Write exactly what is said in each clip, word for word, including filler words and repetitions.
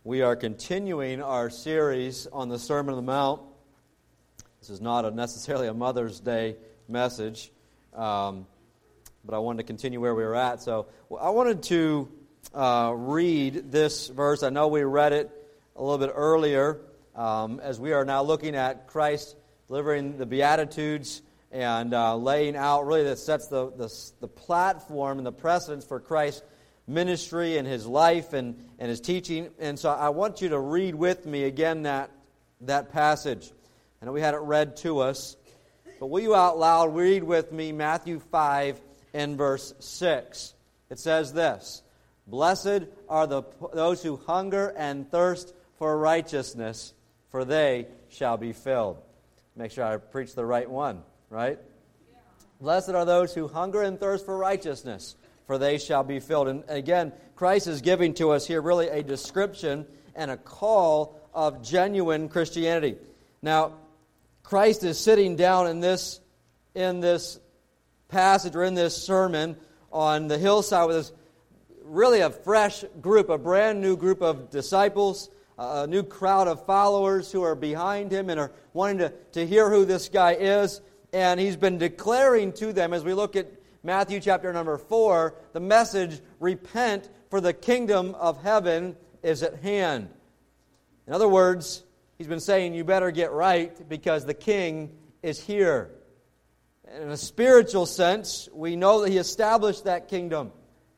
We are continuing our series on the Sermon on the Mount. This is not a necessarily a Mother's Day message, um, but I wanted to continue where we were at. So well, I wanted to uh, read this verse. I know we read it a little bit earlier, um, as we are now looking at Christ delivering the Beatitudes and uh, laying out, really that sets the, the, the platform and the precedence for Christ's ministry and His life and, and His teaching. And so I want you to read with me again that, that passage. I know we had it read to us, but will you out loud read with me Matthew five and verse six. It says this: "Blessed are the those who hunger and thirst for righteousness, for they shall be filled." Make sure I preach the right one, right? Yeah. "Blessed are those who hunger and thirst for righteousness, for they shall be filled." And again, Christ is giving to us here really a description and a call of genuine Christianity. Now, Christ is sitting down in this in this passage or in this sermon on the hillside with this really a fresh group, a brand new group of disciples, a new crowd of followers who are behind Him and are wanting to, to hear who this guy is. And He's been declaring to them, as we look at Matthew chapter number four, the message, "Repent, for the kingdom of heaven is at hand." In other words, He's been saying, you better get right because the King is here. In a spiritual sense, we know that He established that kingdom.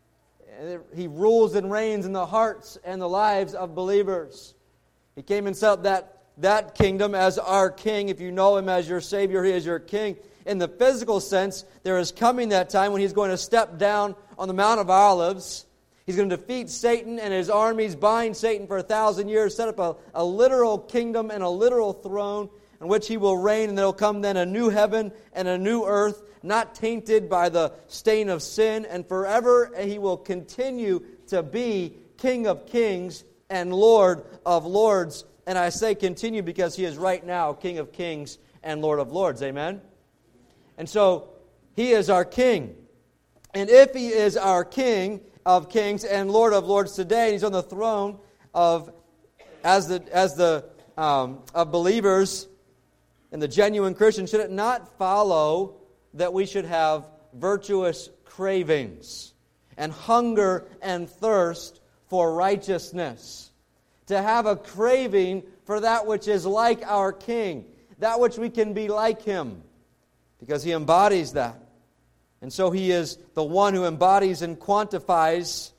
He rules and reigns in the hearts and the lives of believers. He came and set up that, that kingdom as our King. If you know Him as your Savior, He is your King. In the physical sense, there is coming that time when He's going to step down on the Mount of Olives. He's going to defeat Satan and his armies, bind Satan for a thousand years, set up a, a literal kingdom and a literal throne in which He will reign, and there will come then a new heaven and a new earth, not tainted by the stain of sin, and forever He will continue to be King of kings and Lord of lords. And I say continue because He is right now King of kings and Lord of lords. Amen? And so, He is our King. And if He is our King of kings and Lord of lords today, and He's on the throne of as the as the um, of believers and the genuine Christian, should it not follow that we should have virtuous cravings and hunger and thirst for righteousness? To have a craving for that which is like our King, that which we can be like Him, because He embodies that. And so He is the one who embodies and quantifies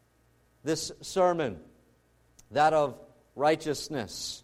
this sermon, that of righteousness.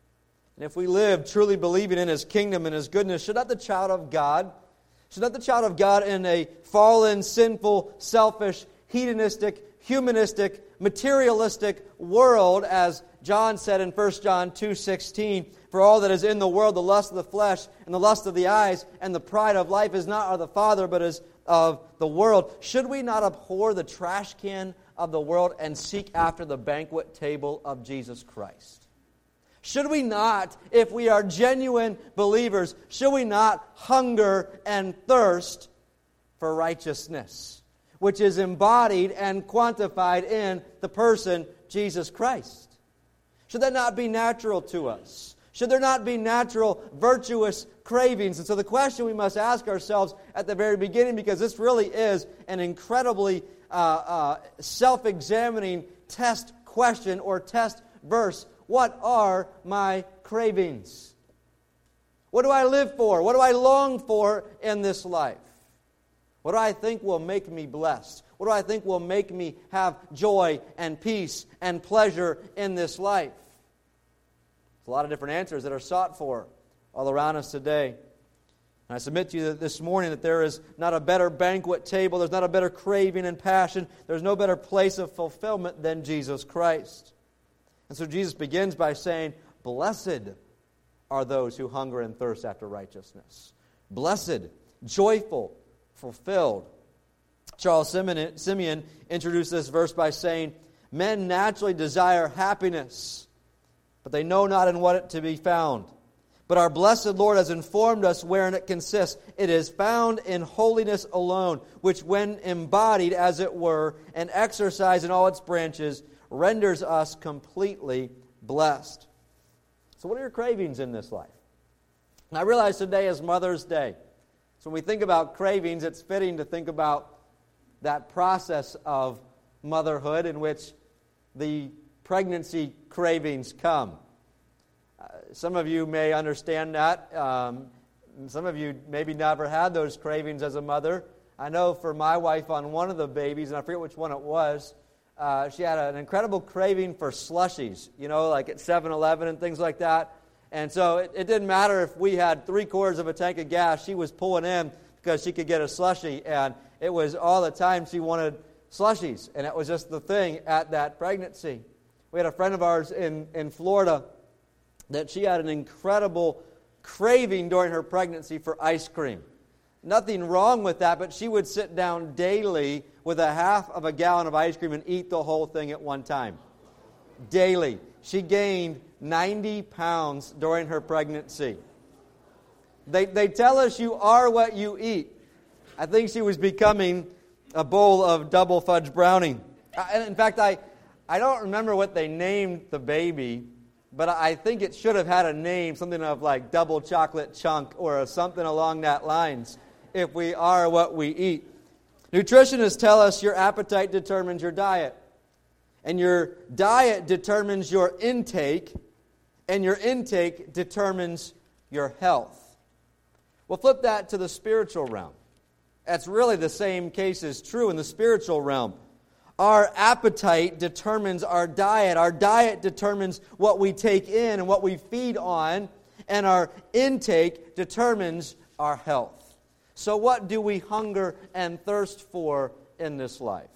And if we live truly believing in His kingdom and His goodness, should not the child of God, should not the child of God in a fallen, sinful, selfish, hedonistic, humanistic, materialistic world, as John said in First John two sixteen, "For all that is in the world, the lust of the flesh and the lust of the eyes and the pride of life is not of the Father, but is of the world." Should we not abhor the trash can of the world and seek after the banquet table of Jesus Christ? Should we not, if we are genuine believers, should we not hunger and thirst for righteousness, which is embodied and quantified in the person Jesus Christ? Should that not be natural to us? Should there not be natural, virtuous cravings? And so the question we must ask ourselves at the very beginning, because this really is an incredibly uh, uh, self-examining test question or test verse: what are my cravings? What do I live for? What do I long for in this life? What do I think will make me blessed? What do I think will make me have joy and peace and pleasure in this life? There's a lot of different answers that are sought for all around us today. And I submit to you that this morning that there is not a better banquet table, there's not a better craving and passion, there's no better place of fulfillment than Jesus Christ. And so Jesus begins by saying, "Blessed are those who hunger and thirst after righteousness." Blessed, joyful, fulfilled. Charles Simeon introduced this verse by saying, "Men naturally desire happiness, but they know not in what it to be found. But our blessed Lord has informed us wherein it consists. It is found in holiness alone, which when embodied, as it were, and exercised in all its branches, renders us completely blessed. So what are your cravings in this life? And I realize today is Mother's Day. So when we think about cravings, it's fitting to think about that process of motherhood in which the pregnancy cravings come. Uh, some of you may understand that. Um, some of you maybe never had those cravings as a mother. I know for my wife on one of the babies, and I forget which one it was, uh, she had an incredible craving for slushies, you know, like at seven eleven and things like that. And so it, it didn't matter if we had three quarters of a tank of gas, she was pulling in because she could get a slushie. And it was all the time she wanted slushies. And it was just the thing at that pregnancy. We had a friend of ours in, in Florida that she had an incredible craving during her pregnancy for ice cream. Nothing wrong with that, but she would sit down daily with a half of a gallon of ice cream and eat the whole thing at one time. Daily. She gained ninety pounds during her pregnancy. They, they tell us you are what you eat. I think she was becoming a bowl of double fudge brownie. And in fact, I, I don't remember what they named the baby, but I think it should have had a name, something of like double chocolate chunk or something along that lines, if we are what we eat. Nutritionists tell us your appetite determines your diet. And your diet determines your intake, and your intake determines your health. We'll flip that to the spiritual realm. That's really the same case is true in the spiritual realm. Our appetite determines our diet. Our diet determines what we take in and what we feed on, and our intake determines our health. So what do we hunger and thirst for in this life?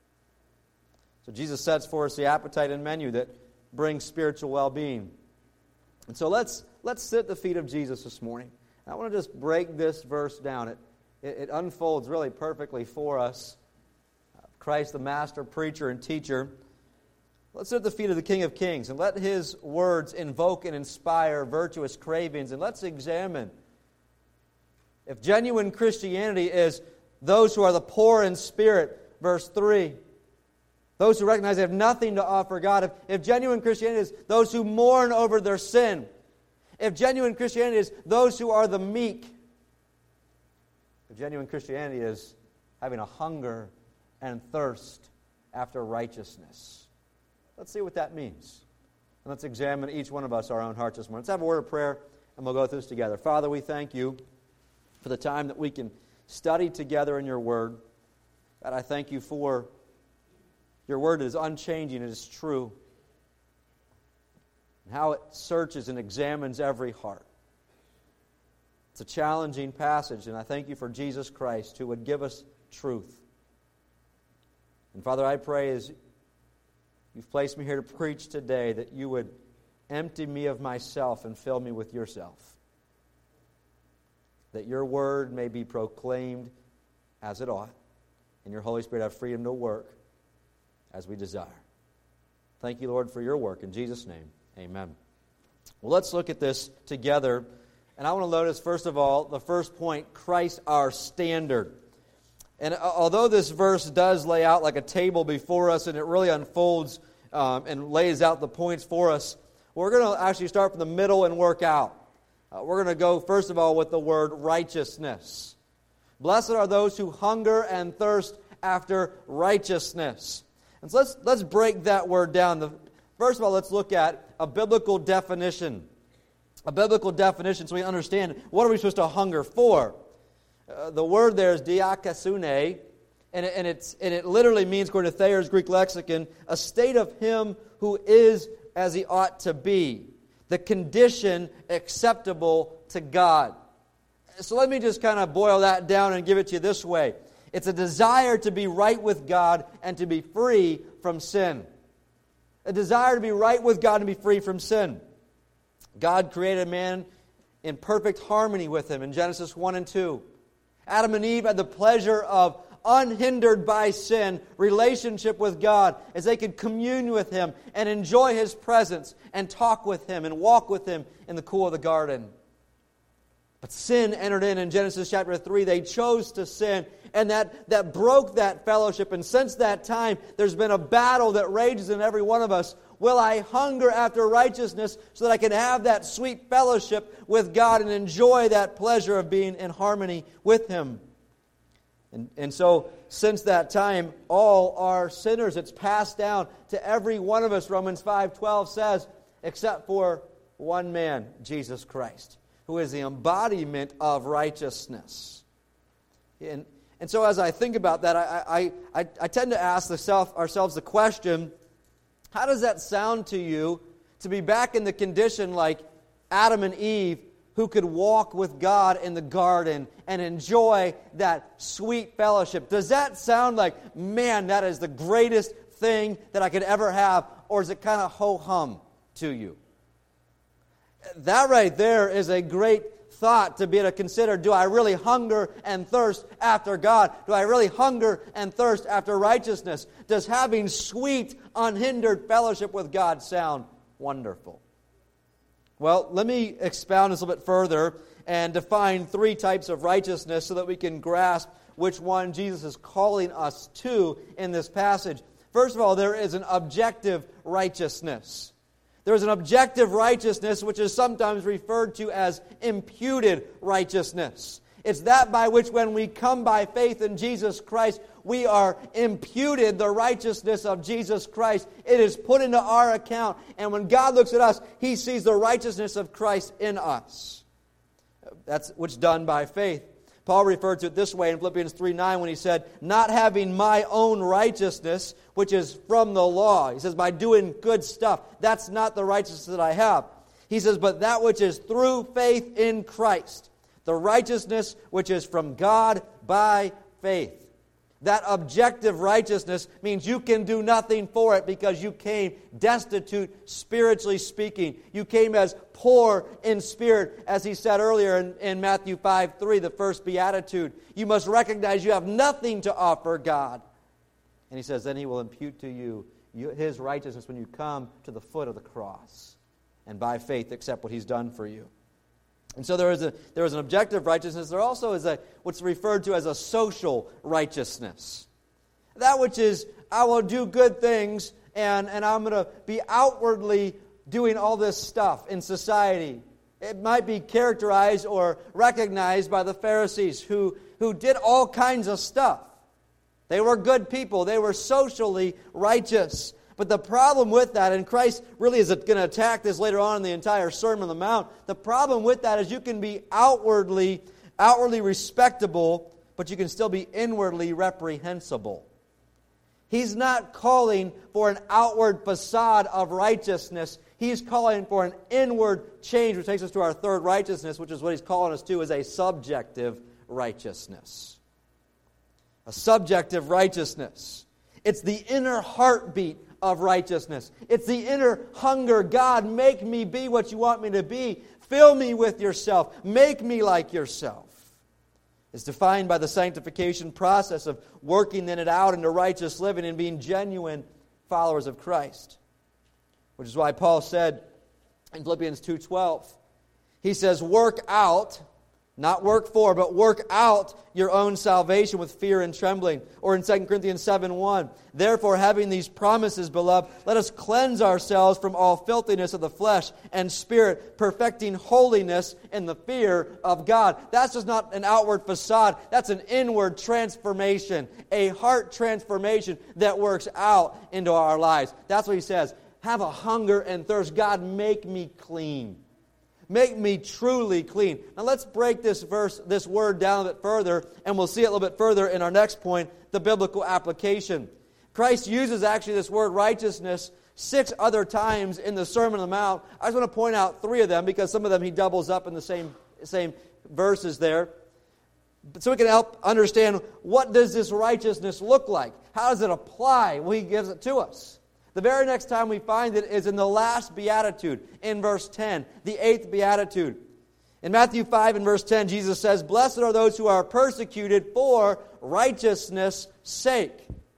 So Jesus sets for us the appetite and menu that brings spiritual well-being. And so let's let's sit at the feet of Jesus this morning. And I want to just break this verse down. It, it, it unfolds really perfectly for us. Christ, the master preacher and teacher. Let's sit at the feet of the King of Kings and let His words invoke and inspire virtuous cravings. And let's examine if genuine Christianity is those who are the poor in spirit, verse three. Those who recognize they have nothing to offer God. If, if genuine Christianity is those who mourn over their sin. If genuine Christianity is those who are the meek. If genuine Christianity is having a hunger and thirst after righteousness. Let's see what that means. And let's examine each one of us our own hearts this morning. Let's have a word of prayer and we'll go through this together. Father, we thank You for the time that we can study together in Your Word. God, I thank You for Your Word is unchanging, it is true. And how it searches and examines every heart. It's a challenging passage, and I thank You for Jesus Christ who would give us truth. And Father, I pray as You've placed me here to preach today that You would empty me of myself and fill me with Yourself. That Your Word may be proclaimed as it ought, and Your Holy Spirit have freedom to work as we desire. Thank You, Lord, for Your work. In Jesus' name, amen. Well, let's look at this together. And I want to notice, first of all, the first point, Christ our standard. And although this verse does lay out like a table before us, and it really unfolds um, and lays out the points for us, we're going to actually start from the middle and work out. Uh, we're going to go, first of all, with the word righteousness. Blessed are those who hunger and thirst after righteousness. And so let's, let's break that word down. The, first of all, let's look at a biblical definition. A biblical definition so we understand what are we supposed to hunger for. Uh, the word there is diakasune, and it, and, it's, and it literally means, according to Thayer's Greek lexicon, a state of him who is as he ought to be. The condition acceptable to God. So let me just kind of boil that down and give it to you this way. It's a desire to be right with God and to be free from sin. A desire to be right with God and be free from sin. God created man in perfect harmony with Him in Genesis one and two. Adam and Eve had the pleasure of unhindered by sin, relationship with God as they could commune with Him and enjoy His presence and talk with Him and walk with Him in the cool of the garden. But sin entered in in Genesis chapter three. They chose to sin, and that, that broke that fellowship. And since that time, there's been a battle that rages in every one of us. Will I hunger after righteousness so that I can have that sweet fellowship with God and enjoy that pleasure of being in harmony with Him? And, and so, since that time, all are sinners. It's passed down to every one of us, Romans five twelve says, except for one man, Jesus Christ, who is the embodiment of righteousness. And, and so as I think about that, I, I, I, I tend to ask the self, ourselves the question, how does that sound to you to be back in the condition like Adam and Eve, who could walk with God in the garden and enjoy that sweet fellowship? Does that sound like, man, that is the greatest thing that I could ever have? Or is it kind of ho-hum to you? That right there is a great thought to be able to consider. Do I really hunger and thirst after God? Do I really hunger and thirst after righteousness? Does having sweet, unhindered fellowship with God sound wonderful? Well, let me expound this a little bit further and define three types of righteousness so that we can grasp which one Jesus is calling us to in this passage. First of all, there is an objective righteousness. There is an objective righteousness which is sometimes referred to as imputed righteousness. It's that by which when we come by faith in Jesus Christ, we are imputed the righteousness of Jesus Christ. It is put into our account. And when God looks at us, He sees the righteousness of Christ in us. That's what's done by faith. Paul referred to it this way in Philippians three nine when he said, not having my own righteousness, which is from the law. He says, by doing good stuff. That's not the righteousness that I have. He says, but that which is through faith in Christ. The righteousness which is from God by faith. That objective righteousness means you can do nothing for it because you came destitute, spiritually speaking. You came as poor in spirit, as he said earlier in, in Matthew five three, the first beatitude. You must recognize you have nothing to offer God. And he says, then He will impute to you, you His righteousness when you come to the foot of the cross. And by faith accept what He's done for you. And so there is a there is an objective righteousness. There also is a what's referred to as a social righteousness. That which is, I will do good things and, and I'm going to be outwardly doing all this stuff in society. It might be characterized or recognized by the Pharisees who, who did all kinds of stuff. They were good people. They were socially righteous. But the problem with that, and Christ really is going to attack this later on in the entire Sermon on the Mount, the problem with that is you can be outwardly, outwardly respectable, but you can still be inwardly reprehensible. He's not calling for an outward facade of righteousness. He's calling for an inward change, which takes us to our third righteousness, which is what He's calling us to, is a subjective righteousness. A subjective righteousness. It's the inner heartbeat of righteousness. It's the inner hunger. God, make me be what you want me to be. Fill me with yourself. Make me like yourself. It's defined by the sanctification process of working in it out into righteous living and being genuine followers of Christ. Which is why Paul said in Philippians two twelve, he says, work out, not work for, but work out your own salvation with fear and trembling. Or in Second Corinthians seven one, therefore, having these promises, beloved, let us cleanse ourselves from all filthiness of the flesh and spirit, perfecting holiness in the fear of God. That's just not an outward facade. That's an inward transformation, a heart transformation that works out into our lives. That's what he says. Have a hunger and thirst. God, make me clean. Make me truly clean. Now let's break this verse, this word down a bit further, and we'll see it a little bit further in our next point, the biblical application. Christ uses actually this word righteousness six other times in the Sermon on the Mount. I just want to point out three of them because some of them he doubles up in the same, same verses there. So we can help understand, what does this righteousness look like? How does it apply? Well, he gives it to us. The very next time we find it is in the last beatitude, in verse ten, the eighth beatitude. In Matthew five and verse ten, Jesus says, blessed are those who are persecuted for righteousness' sake.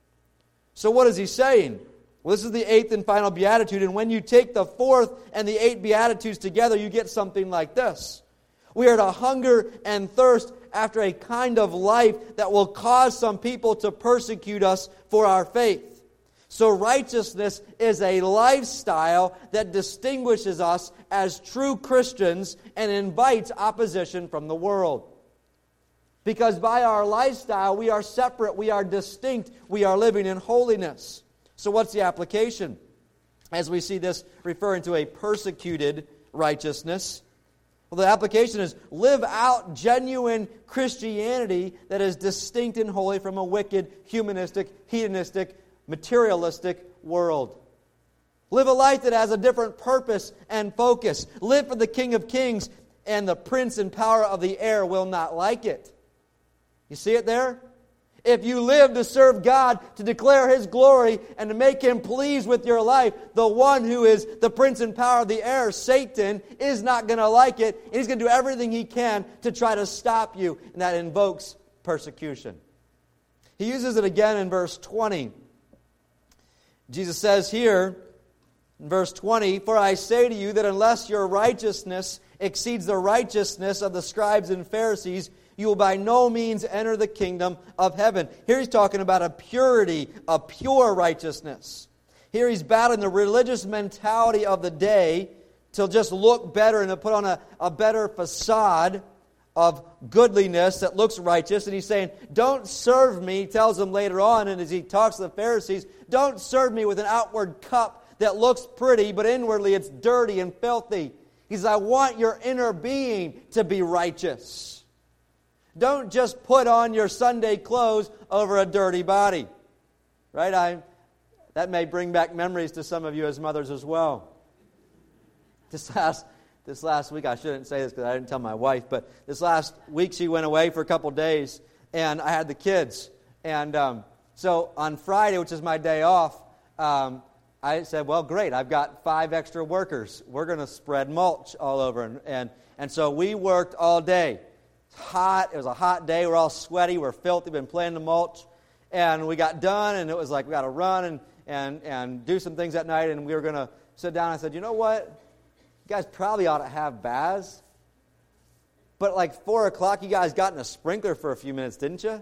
So what is he saying? Well, this is the eighth and final beatitude, and when you take the fourth and the eighth beatitudes together, you get something like this. We are to hunger and thirst after a kind of life that will cause some people to persecute us for our faith. So righteousness is a lifestyle that distinguishes us as true Christians and invites opposition from the world. Because by our lifestyle, we are separate, we are distinct, we are living in holiness. So what's the application? As we see this referring to a persecuted righteousness, well, the application is live out genuine Christianity that is distinct and holy from a wicked, humanistic, hedonistic, materialistic world. Live a life that has a different purpose and focus. Live for the King of Kings, and the prince and power of the air will not like it. You see it there? If you live to serve God, to declare His glory, and to make Him pleased with your life, the one who is the prince and power of the air, Satan, is not going to like it. And he's going to do everything he can to try to stop you. And that invokes persecution. He uses it again in verse twenty. Jesus says here, in verse twenty, "For I say to you that unless your righteousness exceeds the righteousness of the scribes and Pharisees, you will by no means enter the kingdom of heaven." Here he's talking about a purity, a pure righteousness. Here he's battling the religious mentality of the day to just look better and to put on a, a better facade of goodliness that looks righteous. And he's saying, don't serve me, he tells them later on, and as he talks to the Pharisees, don't serve me with an outward cup that looks pretty, but inwardly it's dirty and filthy. He says, I want your inner being to be righteous. Don't just put on your Sunday clothes over a dirty body. Right? I, that may bring back memories to some of you as mothers as well. This last, this last week, I shouldn't say this because I didn't tell my wife, but this last week she went away for a couple days, and I had the kids. And um, so on Friday, which is my day off, um, I said, well, great, I've got five extra workers. We're going to spread mulch all over. And, and, and so we worked all day. Hot. It was a hot day. We're all sweaty. We're filthy. We've been playing the mulch. And we got done, and it was like we got to run and, and, and do some things that night. And we were going to sit down. I said, you know what? You guys probably ought to have baths. But like four o'clock, you guys got in a sprinkler for a few minutes, didn't you?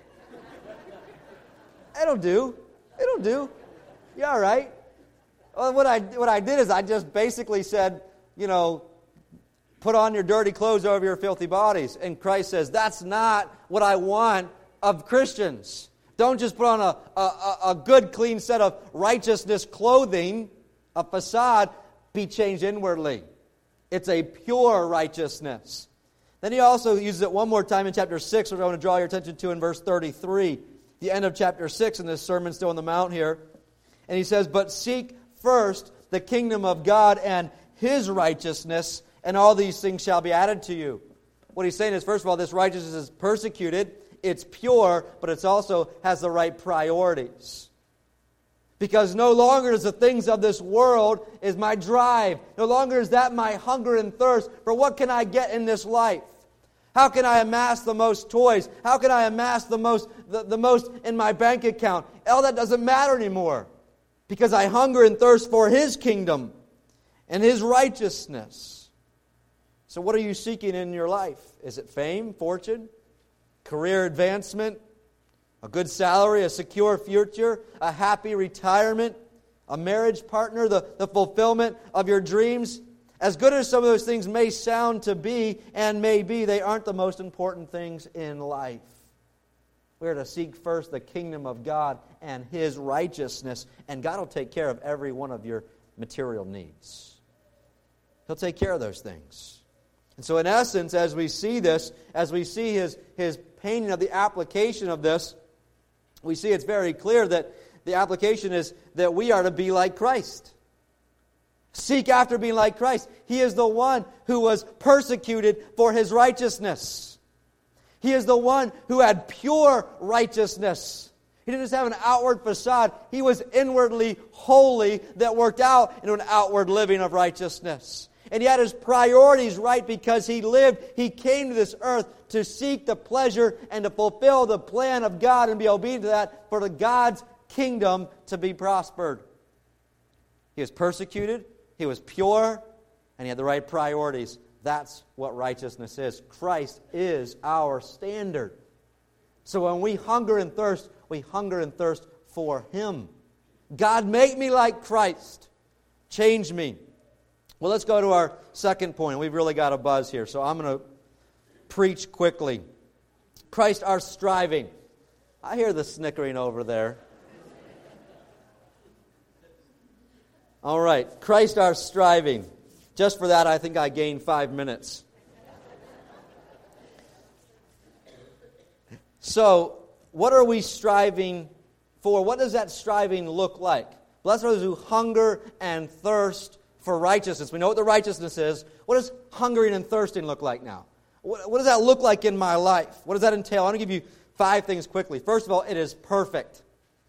It'll do. It'll do. You're all right. Well, what I, what I did is I just basically said, you know, put on your dirty clothes over your filthy bodies. And Christ says, that's not what I want of Christians. Don't just put on a, a, a good, clean set of righteousness clothing, a facade. Be changed inwardly. It's a pure righteousness. Then he also uses it one more time in chapter six, which I want to draw your attention to in verse thirty-three. The end of chapter six in this sermon, still on the Mount here. And he says, but seek first the kingdom of God and His righteousness, and all these things shall be added to you. What he's saying is, first of all, this righteousness is persecuted, it's pure, but it also has the right priorities. Because no longer is the things of this world is my drive. No longer is that my hunger and thirst for what can I get in this life. How can I amass the most toys? How can I amass the most, the, the most in my bank account? All that doesn't matter anymore. Because I hunger and thirst for His kingdom and His righteousness. So what are you seeking in your life? Is it fame, fortune, career advancement, a good salary, a secure future, a happy retirement, a marriage partner, the, the fulfillment of your dreams? As good as some of those things may sound to be, and may be, they aren't the most important things in life. We're to seek first the kingdom of God and His righteousness, and God will take care of every one of your material needs. He'll take care of those things. And so in essence, as we see this, as we see his, his painting of the application of this, we see it's very clear that the application is that we are to be like Christ. Seek after being like Christ. He is the one who was persecuted for His righteousness. He is the one who had pure righteousness. He didn't just have an outward facade. He was inwardly holy that worked out into an outward living of righteousness. And he had his priorities right because he lived, he came to this earth to seek the pleasure and to fulfill the plan of God and be obedient to that for the God's kingdom to be prospered. He was persecuted, he was pure, and he had the right priorities. That's what righteousness is. Christ is our standard. So when we hunger and thirst, we hunger and thirst for Him. God, make me like Christ. Change me. Well, let's go to our second point. We've really got a buzz here, so I'm going to preach quickly. Christ, our striving. I hear the snickering over there. All right, Christ, our striving. Just for that, I think I gained five minutes. So, what are we striving for? What does that striving look like? Blessed are those who hunger and thirst for righteousness. We know what the righteousness is. What does hungering and thirsting look like now? What, what does that look like in my life? What does that entail? I want to give you five things quickly. First of all, it is perfect.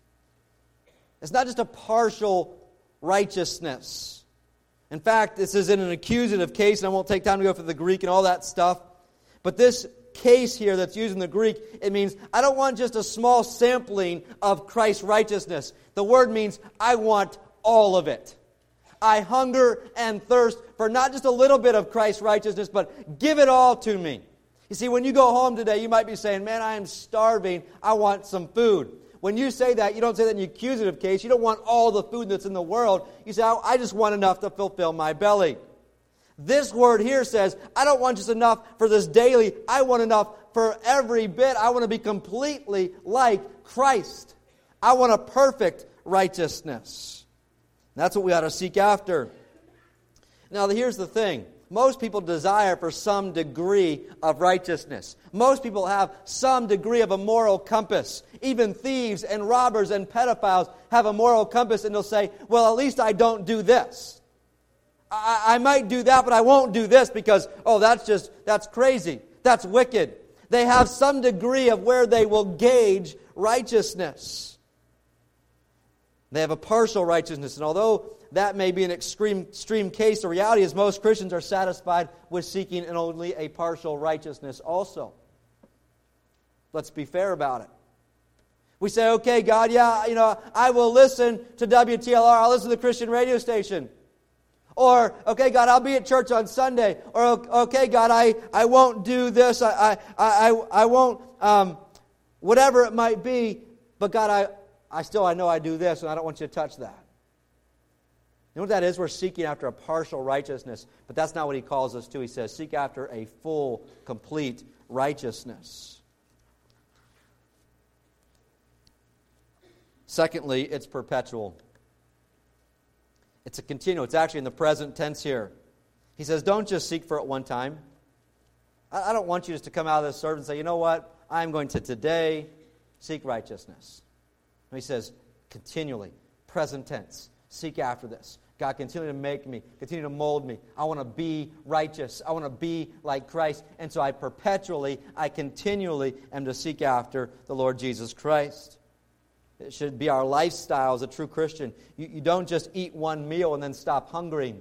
It's not just a partial righteousness. In fact, this is in an accusative case, and I won't take time to go through the Greek and all that stuff. But this case here that's used in the Greek, it means I don't want just a small sampling of Christ's righteousness. The word means I want all of it. I hunger and thirst for not just a little bit of Christ's righteousness, but give it all to me. You see, when you go home today, you might be saying, man, I am starving. I want some food. When you say that, you don't say that in the accusative case. You don't want all the food that's in the world. You say, I just want enough to fulfill my belly. This word here says, I don't want just enough for this daily. I want enough for every bit. I want to be completely like Christ. I want a perfect righteousness. That's what we ought to seek after. Now, here's the thing. Most people desire for some degree of righteousness. Most people have some degree of a moral compass. Even thieves and robbers and pedophiles have a moral compass, and they'll say, well, at least I don't do this. I, I might do that, but I won't do this because, oh, that's just, that's crazy. That's wicked. They have some degree of where they will gauge righteousness. They have a partial righteousness, and although that may be an extreme, extreme case, the reality is most Christians are satisfied with seeking in only a partial righteousness also. Let's be fair about it. We say, okay, God, yeah, you know, I will listen to W T L R, I'll listen to the Christian radio station. Or, okay, God, I'll be at church on Sunday. Or, okay, God, I, I won't do this, I, I, I, I won't, um, whatever it might be, but God, I, I still, I know I do this, and I don't want you to touch that. You know what that is? We're seeking after a partial righteousness, but that's not what He calls us to. He says, seek after a full, complete righteousness. Secondly, it's perpetual. It's a continual. It's actually in the present tense here. He says, don't just seek for it one time. I don't want you just to come out of this service and say, you know what? I'm going to today seek righteousness. And he says, continually, present tense, seek after this. God, continue to make me, continue to mold me. I want to be righteous. I want to be like Christ. And so I perpetually, I continually am to seek after the Lord Jesus Christ. It should be our lifestyle as a true Christian. You, you don't just eat one meal and then stop hungering.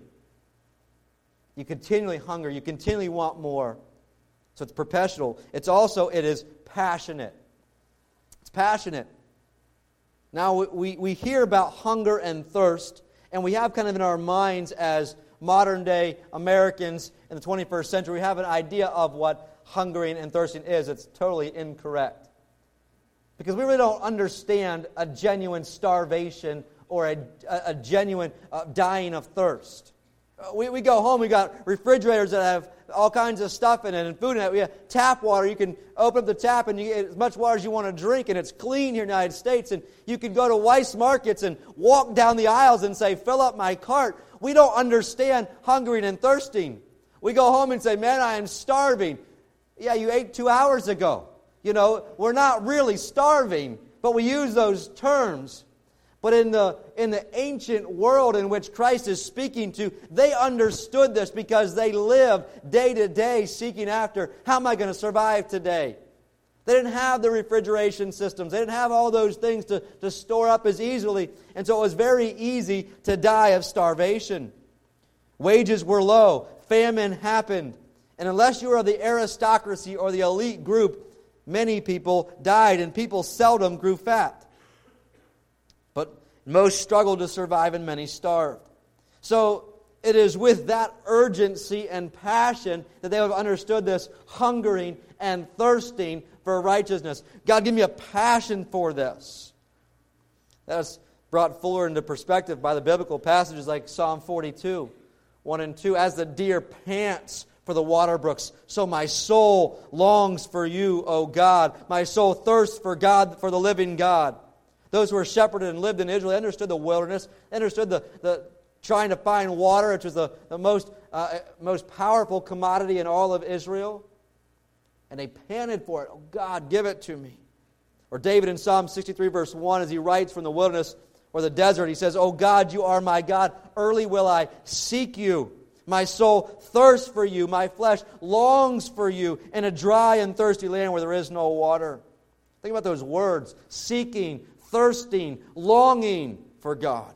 You continually hunger. You continually want more. So it's perpetual. It's also, it is passionate. It's passionate. Now, we, we hear about hunger and thirst, and we have kind of in our minds as modern-day Americans in the twenty-first century, we have an idea of what hungering and thirsting is. It's totally incorrect. Because we really don't understand a genuine starvation or a, a, a genuine uh, dying of thirst. Uh, we, we go home, we got refrigerators that have all kinds of stuff in it and food in it. We have tap water. You can open up the tap and you get as much water as you want to drink, and it's clean here in the United States. And you can go to Weis Markets and walk down the aisles and say, fill up my cart. We don't understand hungering and thirsting. We go home and say, man, I am starving. Yeah, you ate two hours ago. You know, we're not really starving, but we use those terms. But in the in the ancient world in which Christ is speaking to, they understood this because they lived day to day seeking after, how am I going to survive today? They didn't have the refrigeration systems. They didn't have all those things to, to store up as easily. And so it was very easy to die of starvation. Wages were low. Famine happened. And unless you were the aristocracy or the elite group, many people died, and people seldom grew fat. But most struggled to survive, and many starved. So it is with that urgency and passion that they have understood this hungering and thirsting for righteousness. God, give me a passion for this. That's brought fuller into perspective by the biblical passages like Psalm forty-two, one and two. As the deer pants for the water brooks, so my soul longs for you, O God. My soul thirsts for God, for the living God. Those who were shepherded and lived in Israel, they understood the wilderness, they understood the, the trying to find water, which was the, the most, uh, most powerful commodity in all of Israel. And they panted for it. Oh, God, give it to me. Or David in Psalm sixty-three, verse one, as he writes from the wilderness or the desert, he says, "O God, you are my God. Early will I seek you. My soul thirsts for you. My flesh longs for you in a dry and thirsty land where there is no water." Think about those words. Seeking, thirsting, longing for God.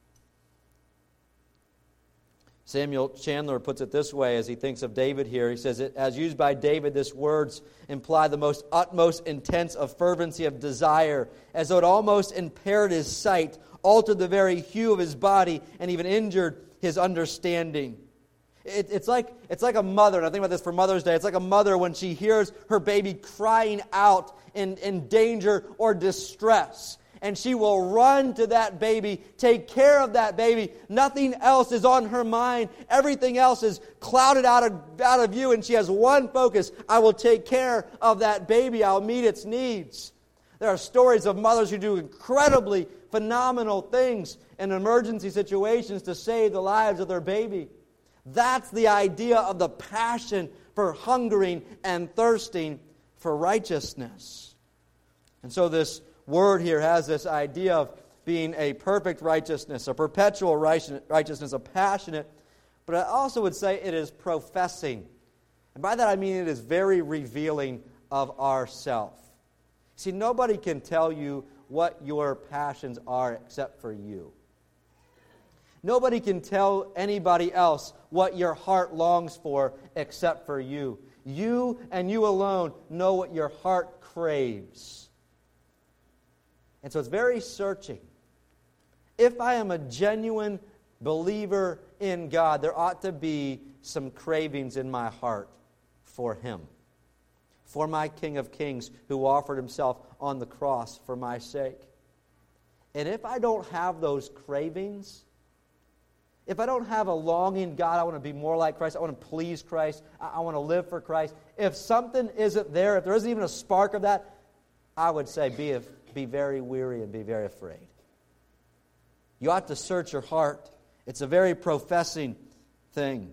Samuel Chandler puts it this way as he thinks of David here. He says, as used by David, these words imply the most utmost intense of fervency of desire, as though it almost impaired his sight, altered the very hue of his body, and even injured his understanding. It, it's like it's like a mother, and I think about this for Mother's Day. It's like a mother when she hears her baby crying out in, in danger or distress. And she will run to that baby, take care of that baby. Nothing else is on her mind. Everything else is clouded out of, out of view, and she has one focus. I will take care of that baby. I'll meet its needs. There are stories of mothers who do incredibly phenomenal things in emergency situations to save the lives of their baby. That's the idea of the passion for hungering and thirsting for righteousness. And so this word here has this idea of being a perfect righteousness, a perpetual righteousness, a passionate, but I also would say it is professing. And by that I mean it is very revealing of ourself. See, nobody can tell you what your passions are except for you. Nobody can tell anybody else what your heart longs for except for you. You and you alone know what your heart craves. And so it's very searching. If I am a genuine believer in God, there ought to be some cravings in my heart for Him, for my King of Kings who offered Himself on the cross for my sake. And if I don't have those cravings, if I don't have a longing, God, I want to be more like Christ, I want to please Christ, I want to live for Christ, if something isn't there, if there isn't even a spark of that, I would say be a Be very weary and be very afraid. You ought to search your heart. It's a very professing thing.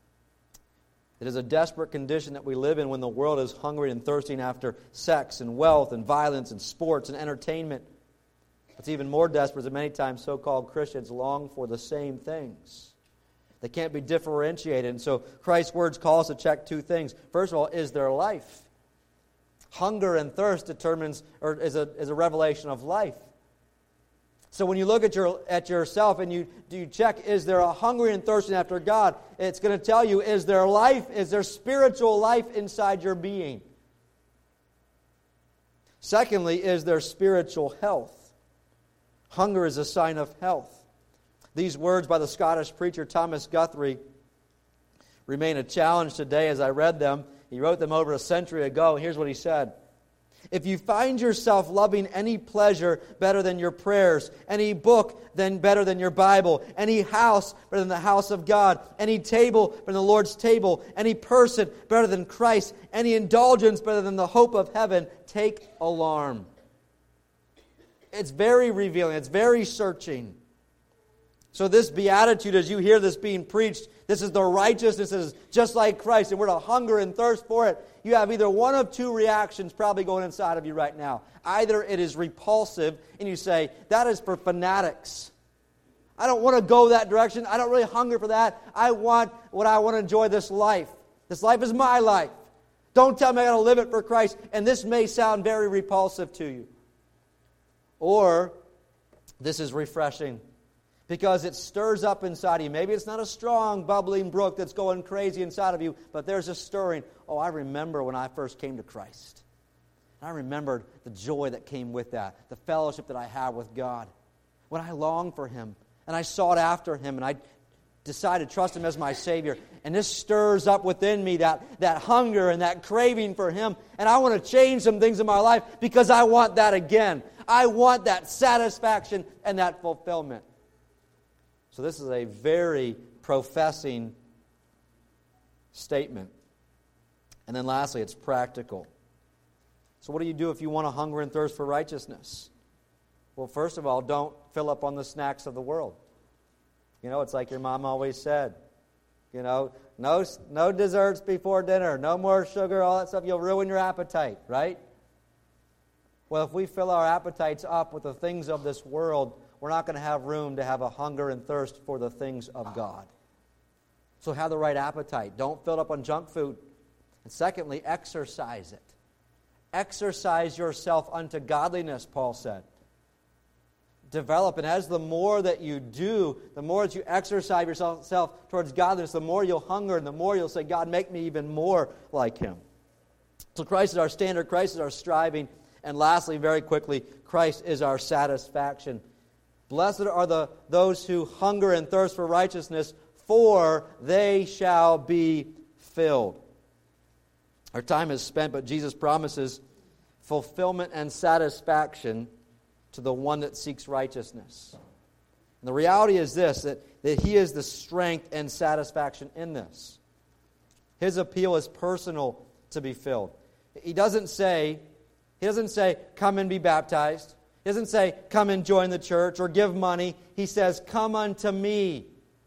It is a desperate condition that we live in when the world is hungry and thirsting after sex and wealth and violence and sports and entertainment. It's even more desperate that many times so-called Christians long for the same things. They can't be differentiated. And so Christ's words call us to check two things. First of all, is there life? Hunger and thirst determines, or is a, is a revelation of life. So when you look at your at yourself and you do you check, is there a hungry and thirsting after God? It's going to tell you, is there life? Is there spiritual life inside your being? Secondly, is there spiritual health? Hunger is a sign of health. These words by the Scottish preacher Thomas Guthrie remain a challenge today as I read them. He wrote them over a century ago, and here's what he said. If you find yourself loving any pleasure better than your prayers, any book then better than your Bible, any house better than the house of God, any table better than the Lord's table, any person better than Christ, any indulgence better than the hope of heaven, take alarm. It's very revealing. It's very searching. So this beatitude, as you hear this being preached, this is the righteousness that is just like Christ, and we're to hunger and thirst for it. You have either one of two reactions probably going inside of you right now. Either it is repulsive, and you say, that is for fanatics. I don't want to go that direction. I don't really hunger for that. I want what I want to enjoy this life. This life is my life. Don't tell me I got to live it for Christ, and this may sound very repulsive to you. Or this is refreshing, because it stirs up inside of you. Maybe it's not a strong, bubbling brook that's going crazy inside of you, but there's a stirring. Oh, I remember when I first came to Christ. I remembered the joy that came with that, the fellowship that I had with God. When I longed for Him, and I sought after Him, and I decide to trust Him as my Savior. And this stirs up within me that, that hunger and that craving for Him. And I want to change some things in my life because I want that again. I want that satisfaction and that fulfillment. So this is a very professing statement. And then lastly, it's practical. So what do you do if you want to hunger and thirst for righteousness? Well, first of all, don't fill up on the snacks of the world. You know, it's like your mom always said. You know, no, no desserts before dinner, no more sugar, all that stuff. You'll ruin your appetite, right? Well, if we fill our appetites up with the things of this world, we're not going to have room to have a hunger and thirst for the things of God. So have the right appetite. Don't fill it up on junk food. And secondly, exercise it. Exercise yourself unto godliness, Paul said. Develop, and as the more that you do, the more that you exercise yourself towards godliness, the more you'll hunger, and the more you'll say, God, make me even more like Him. So Christ is our standard, Christ is our striving, and lastly, very quickly, Christ is our satisfaction. Blessed are the those who hunger and thirst for righteousness, for they shall be filled. Our time is spent, but Jesus promises fulfillment and satisfaction to the one that seeks righteousness. And the reality is this, that, that He is the strength and satisfaction in this. His appeal is personal to be filled. He doesn't say, He doesn't say, come and be baptized. He doesn't say, come and join the church or give money. He says, come unto me.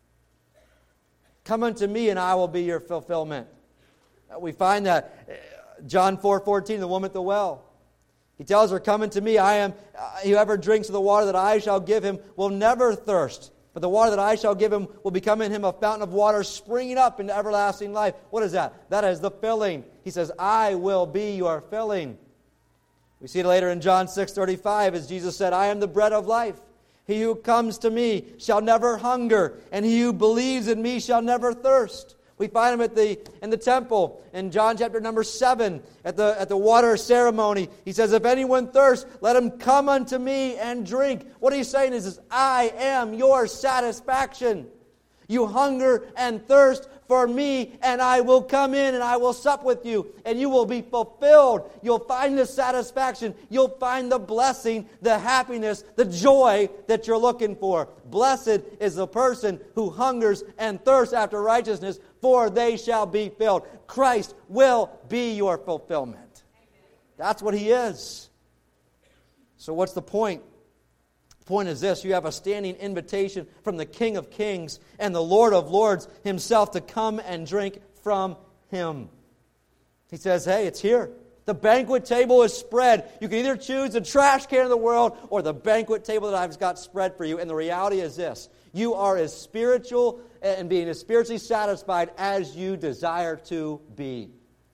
Come unto me and I will be your fulfillment. We find that John four fourteen, the woman at the well. He tells her, come unto me, I am, uh, whoever drinks of the water that I shall give him will never thirst. But the water that I shall give him will become in him a fountain of water springing up into everlasting life. What is that? That is the filling. He says, I will be your filling. We see it later in John six thirty-five as Jesus said, I am the bread of life. He who comes to me shall never hunger, and he who believes in me shall never thirst. We find him at the in the temple in John chapter number seven at the at the water ceremony. He says, if anyone thirsts, let him come unto me and drink. What he's saying is, is I am your satisfaction. You hunger and thirst for me, and I will come in and I will sup with you, and you will be fulfilled. You'll find the satisfaction. You'll find the blessing, the happiness, the joy that you're looking for. Blessed is the person who hungers and thirsts after righteousness, for they shall be filled. Christ will be your fulfillment. That's what He is. So what's the point? The point is this: you have a standing invitation from the King of Kings and the Lord of Lords Himself to come and drink from Him. He says, hey, it's here. The banquet table is spread. You can either choose the trash can of the world or the banquet table that I've got spread for you. And the reality is this: you are as spiritual and being as spiritually satisfied as you desire to be.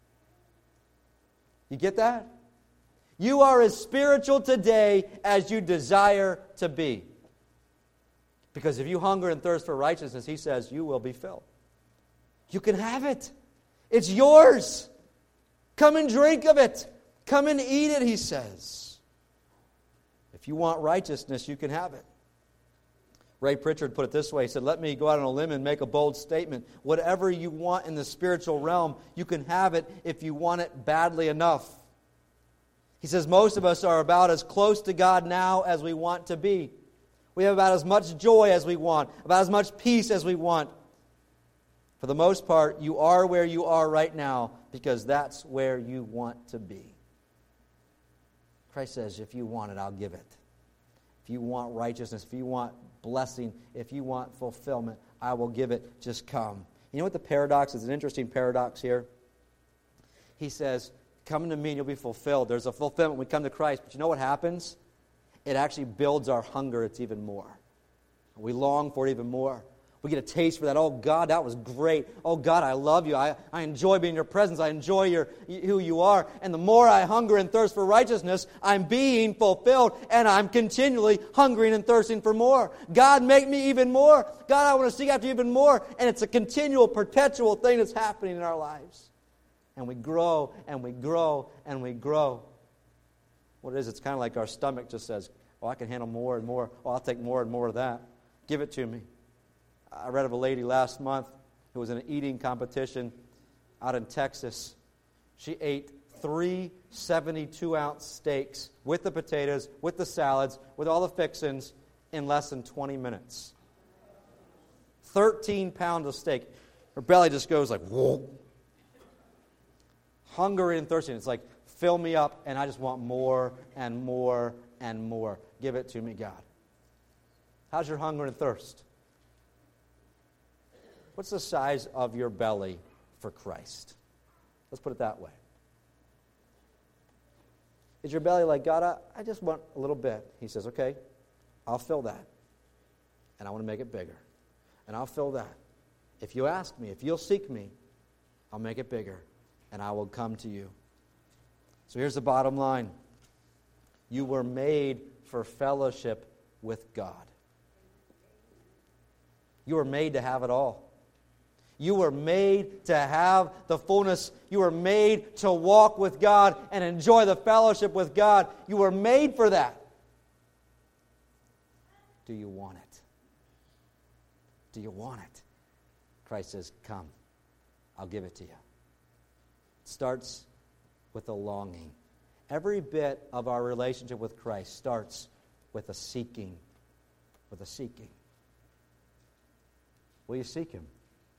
You get that? You are as spiritual today as you desire to be. Because if you hunger and thirst for righteousness, He says, you will be filled. You can have it. It's yours. Come and drink of it. Come and eat it, He says. If you want righteousness, you can have it. Ray Pritchard put it this way. He said, let me go out on a limb and make a bold statement. Whatever you want in the spiritual realm, you can have it if you want it badly enough. He says most of us are about as close to God now as we want to be. We have about as much joy as we want, about as much peace as we want. For the most part, you are where you are right now because that's where you want to be. Christ says, if you want it, I'll give it. If you want righteousness, if you want blessing, if you want fulfillment, I will give it. Just come. You know what the paradox is? An interesting paradox here. He says, come to me and you'll be fulfilled. There's a fulfillment when we come to Christ. But you know what happens? It actually builds our hunger. It's even more. We long for it even more. We get a taste for that. Oh, God, that was great. Oh, God, I love you. I, I enjoy being in your presence. I enjoy your who you are. And the more I hunger and thirst for righteousness, I'm being fulfilled, and I'm continually hungering and thirsting for more. God, make me even more. God, I want to seek after you even more. And it's a continual, perpetual thing that's happening in our lives. And we grow, and we grow, and we grow. What it is, it's kind of like our stomach just says, oh, I can handle more and more. Oh, I'll take more and more of that. Give it to me. I read of a lady last month who was in an eating competition out in Texas. She ate three seventy-two ounce steaks with the potatoes, with the salads, with all the fixings in less than twenty minutes. thirteen pounds of steak. Her belly just goes like, whoa. Hungry and thirsty. It's like, fill me up, and I just want more and more and more. Give it to me, God. How's your hunger and thirst? What's the size of your belly for Christ? Let's put it that way. Is your belly like, God, I, I just want a little bit? He says, okay, I'll fill that. And I want to make it bigger. And I'll fill that. If you ask me, if you'll seek me, I'll make it bigger. And I will come to you. So here's the bottom line. You were made for fellowship with God. You were made to have it all. You were made to have the fullness. You were made to walk with God and enjoy the fellowship with God. You were made for that. Do you want it? Do you want it? Christ says, come. I'll give it to you. It starts with a longing. Every bit of our relationship with Christ starts with a seeking. With a seeking. Will you seek Him?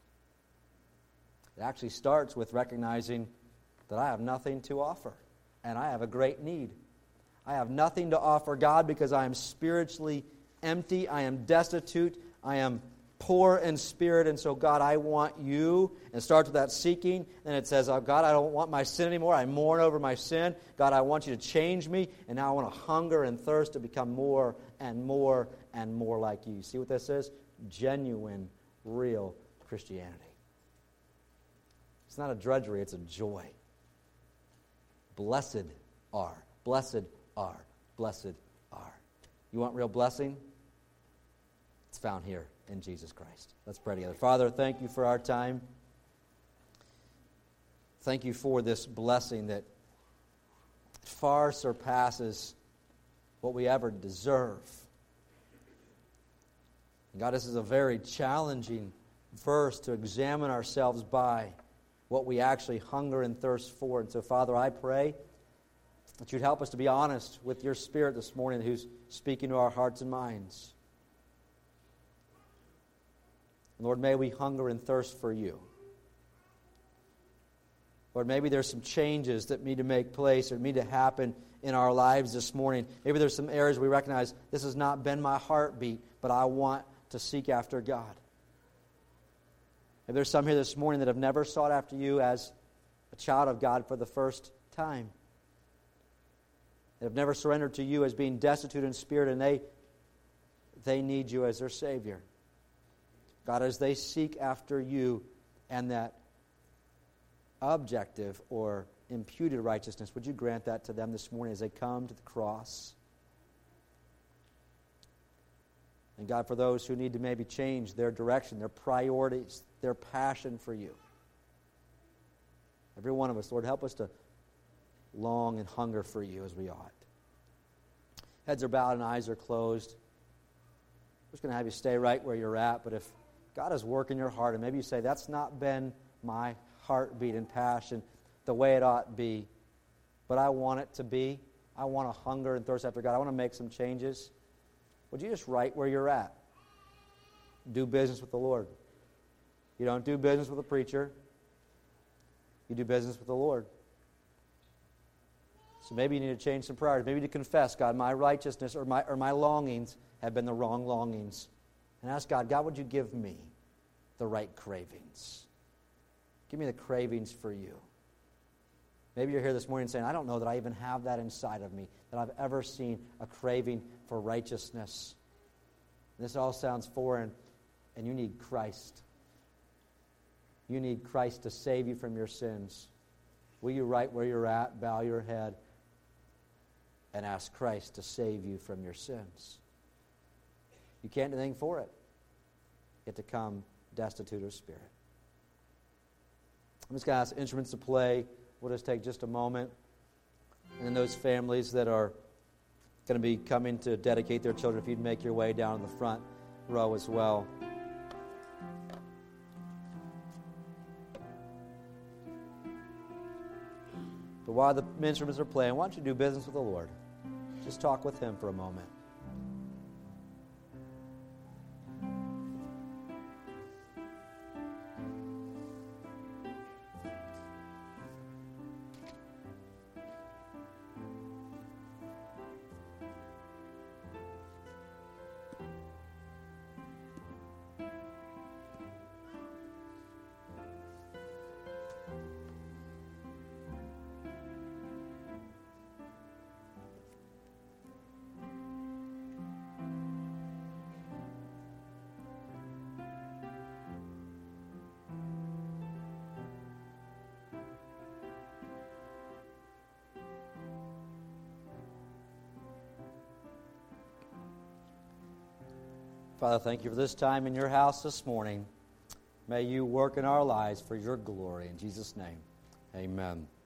It actually starts with recognizing that I have nothing to offer, and I have a great need. I have nothing to offer God because I am spiritually empty, I am destitute, I am poor in spirit, and so God, I want you. And it starts with that seeking, and it says, oh, God, I don't want my sin anymore. I mourn over my sin. God, I want you to change me, and now I want to hunger and thirst to become more and more and more like you. See what this is? Genuine, real Christianity. It's not a drudgery, it's a joy. Blessed are, blessed are, blessed are. You want real blessing? It's found here in Jesus Christ. Let's pray together. Father, thank you for our time. Thank you for this blessing that far surpasses what we ever deserve. God, this is a very challenging verse to examine ourselves by, what we actually hunger and thirst for. And so, Father, I pray that you'd help us to be honest with your Spirit this morning who's speaking to our hearts and minds. And Lord, may we hunger and thirst for you. Lord, maybe there's some changes that need to make place or need to happen in our lives this morning. Maybe there's some areas we recognize this has not been my heartbeat, but I want to seek after God. Maybe there's some here this morning that have never sought after you as a child of God for the first time. They have never surrendered to you as being destitute in spirit, and they, they need you as their Savior. God, as they seek after you and that objective or imputed righteousness, would you grant that to them this morning as they come to the cross? And God, for those who need to maybe change their direction, their priorities, their passion for you. Every one of us, Lord, help us to long and hunger for you as we ought. Heads are bowed and eyes are closed. I'm just going to have you stay right where you're at, but if God is working your heart, and maybe you say, that's not been my heartbeat and passion the way it ought to be, but I want it to be. I want to hunger and thirst after God. I want to make some changes. Would you just write where you're at? Do business with the Lord. You don't do business with a preacher. You do business with the Lord. So maybe you need to change some priorities. Maybe to confess, God, my righteousness or my or my longings have been the wrong longings. And ask God, God, would you give me the right cravings? Give me the cravings for you. Maybe you're here this morning saying, I don't know that I even have that inside of me, that I've ever seen a craving for righteousness. This all sounds foreign, and you need Christ. You need Christ to save you from your sins. Will you, right where you're at, bow your head and ask Christ to save you from your sins? You can't do anything for it. You have to come destitute of spirit. I'm just going to ask instruments to play. We'll just take just a moment. And then those families that are going to be coming to dedicate their children, if you'd make your way down in the front row as well. But while the instruments are playing, why don't you do business with the Lord? Just talk with Him for a moment. Father, thank you for this time in your house this morning. May you work in our lives for your glory. In Jesus' name, amen.